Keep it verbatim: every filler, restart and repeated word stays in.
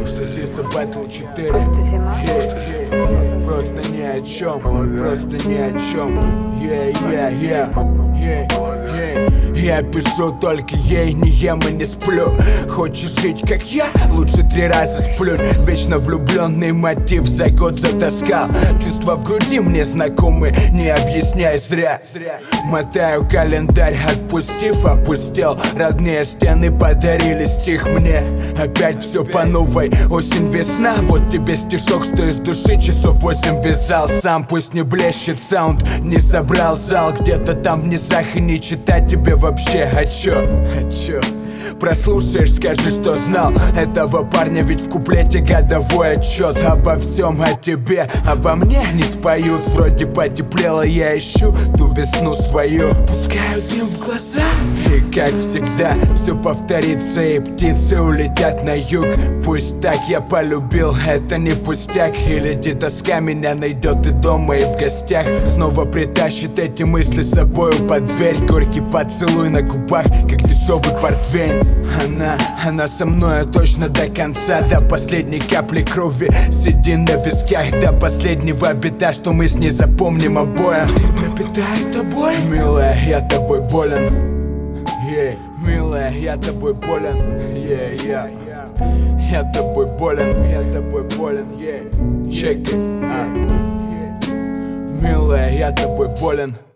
Сосиса Battle четыре. Yeah, yeah. Просто ни о чем, просто ни о чем. Yeah, yeah, yeah, yeah, yeah. Я пишу только ей, не ем и не сплю. Хочешь жить как я? Лучше три раза сплюнь. Вечно влюбленный мотив за год затаскал. Чувства в груди мне знакомы, не объясняй зря. Мотаю календарь, отпустив, опустел. Родные стены подарили стих мне. Опять все по новой, осень, весна. Вот тебе стишок, что из души часов восемь вязал. Сам пусть не блещет саунд, не собрал зал. Где-то там в низах и не читать тебе вообще. А чё? А чё? Прослушаешь, скажи, что знал этого парня, ведь в куплете годовой отчет. Обо всем, о тебе, обо мне не споют. Вроде потеплело, я ищу ту весну свою. Пускаю дым в глаза, и как всегда все повторится, и птицы улетят на юг. Пусть так, я полюбил, это не пустяк. И леди тоска меня найдет и дома, и в гостях. Снова притащит эти мысли с собою под дверь. Горький поцелуй на губах, как дешевый портвейн. Она, она со мной точно до конца, до последней капли крови. Сиди на висках до последнего бита, что мы с ней запомним обоим. Пропитаю тобой, милая, я тобой болен. Yeah, милая, я тобой болен. Yeah, yeah, yeah. Я тобой болен, я тобой болен. Yeah, check it, uh. Yeah. Милая, я тобой болен.